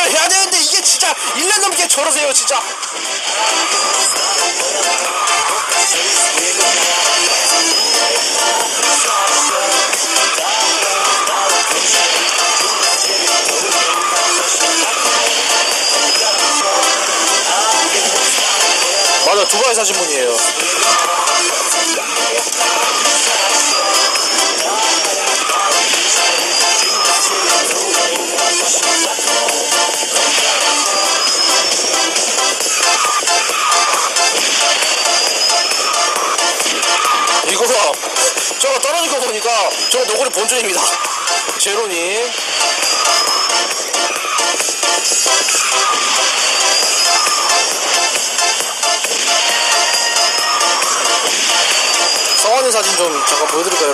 촬영을 해야 되는데 이게 진짜 1년 넘게 저러세요 진짜. 맞아, 두바이 사진분이에요. 이거가 저거 떨어진 거 보니까 저거 노골이 본전입니다. 제로님. 성환이 사진 좀 잠깐 보여드릴까요?